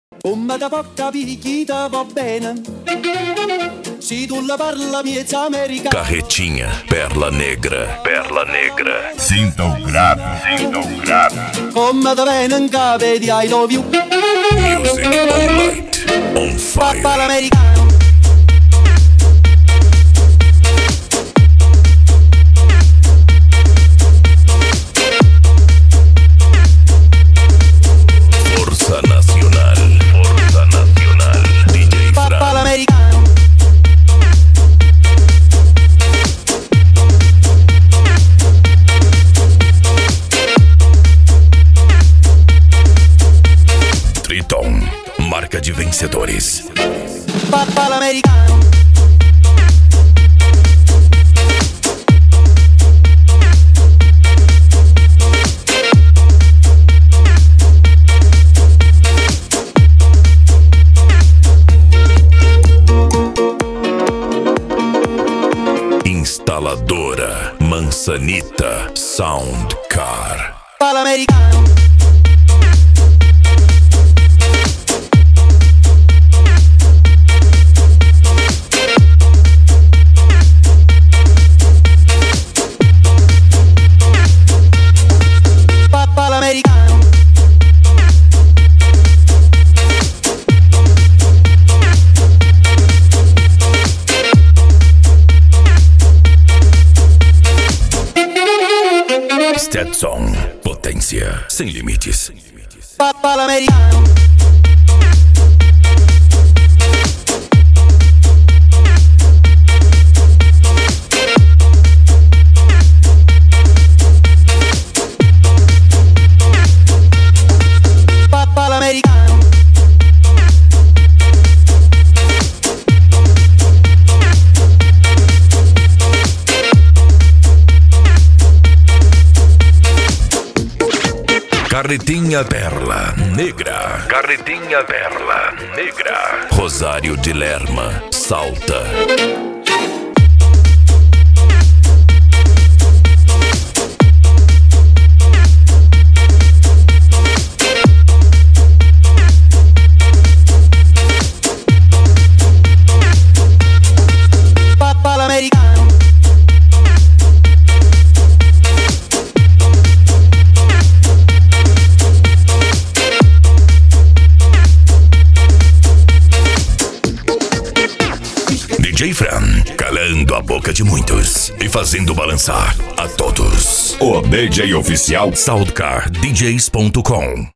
Come da poca picchita va bene. Se tu la parla miezza americana. Carretinha, Perla Negra, Perla Negra. Sinta o grave. Come da bene in capo di I love you. Music on light, on fire. Papà l'americano. Forza Nacional, DJ Papà Fran. l'americano. Triton, marca de vencedores. Papà l'americano. Instaladora Mansanita Sound Car. Papà l'americano. Papà l'americano. Stetson, potência sem limites. Papà l'americano. Papà l'americano. Carretinha Perla Negra. Carretinha Perla Negra. Rosário de Lerma, Salta. Papà l'americano. DJ Fran, calando a boca de muitos e fazendo balançar a todos. O DJ oficial Soundcardjs.com